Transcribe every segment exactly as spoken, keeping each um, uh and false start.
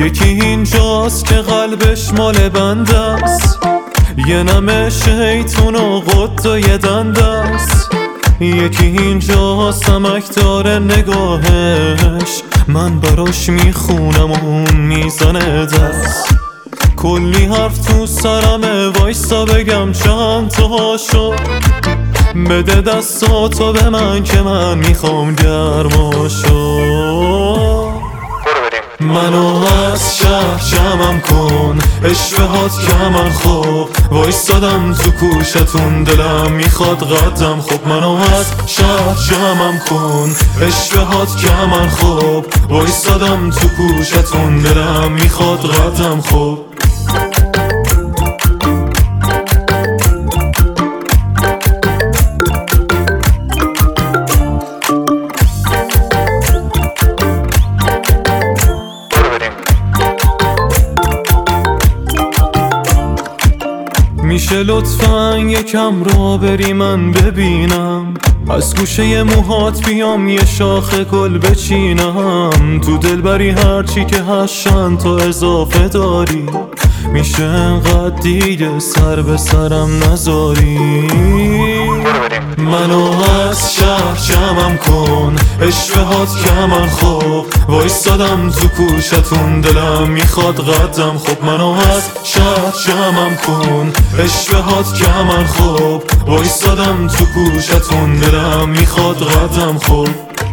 یکی اینجاست که قلبش مال بنده است، یه نمه شیطون و قط و یه دنده است. یکی اینجاست سمک داره نگاهش، من براش میخونم و اون میزنه دست. کلی حرف تو سرمه، وایسا بگم چند تا هاشو. بده دستاتو به من که من میخوام گرماشو. منو از شهر جمعم کن، اشوهات کمن خوب. وایستادم تو کوشتون، دلم میخواد قدم خوب. منو از شهر جمعم کن، اشوهات کمن خوب. وایستادم تو کوشتون، دلم میخواد قدم خوب. میشه لطفاً یکم را بری من ببینم، از گوشه موهات بیام یه شاخ گل بچینم. تو دل بری هرچی که هشت تا اضافه داری، میشه انقدر دیگه سر به سرم نذاری. منو از شهر جمعم کن، اشوهات کمن خوب. وایستادم تو کوشتون، دلم میخواد قدم خوب. منو از شهر جمعم کن، اشوهات کمن خوب. وایستادم تو کوشتون، دلم میخواد قدم خوب.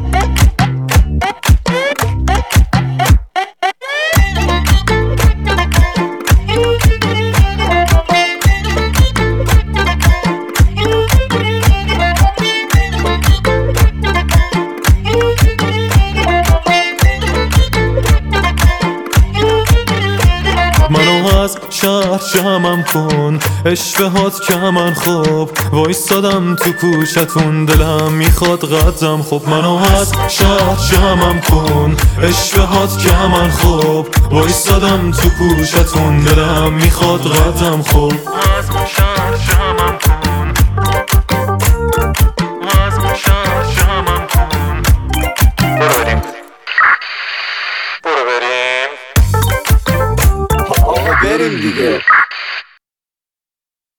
منو از شهر جمعم کن، اشوهات کمن خوب. وایستادم تو کوشتون، دلم میخواد قدم خوب. منو از شهر جمعم کن، اشوهات کمن خوب. وایستادم تو کوشتون، دلم میخواد قدم خوب.